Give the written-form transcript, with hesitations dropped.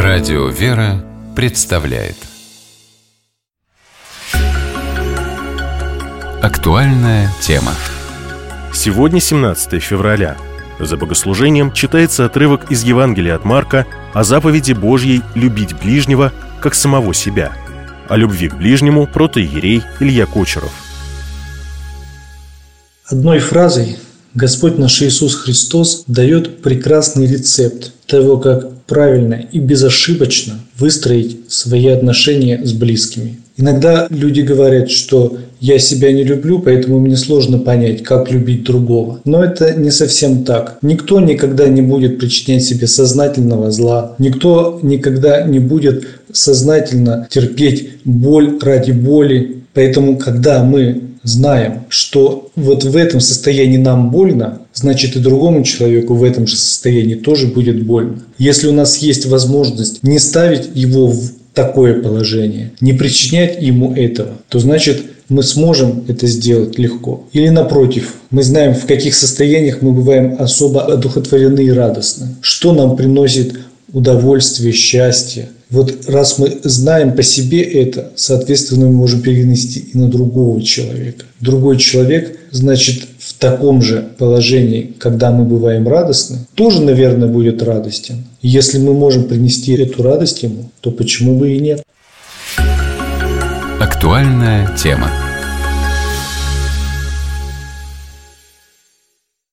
Радио «Вера» представляет актуальная тема. Сегодня 17 февраля. За богослужением читается отрывок из Евангелия от Марка о заповеди Божьей любить ближнего, как самого себя. О любви к ближнему протоиерей Илья Кочеров. Одной фразой Господь наш Иисус Христос дает прекрасный рецепт того, как правильно и безошибочно выстроить свои отношения с близкими. Иногда люди говорят, что я себя не люблю, поэтому мне сложно понять, как любить другого. Но это не совсем так. Никто никогда не будет причинять себе сознательного зла. Никто никогда не будет сознательно терпеть боль ради боли. Поэтому, когда мы знаем, что вот в этом состоянии нам больно, значит и другому человеку в этом же состоянии тоже будет больно. Если у нас есть возможность не ставить его в такое положение, не причинять ему этого, то значит мы сможем это сделать легко. Или напротив, мы знаем, в каких состояниях мы бываем особо одухотворены и радостны, что нам приносит удовольствие, счастье. Вот раз мы знаем по себе это, соответственно, мы можем перенести и на другого человека. Другой человек, значит, в таком же положении, когда мы бываем радостны, тоже, наверное, будет радостен. И если мы можем принести эту радость ему, то почему бы и нет? Актуальная тема.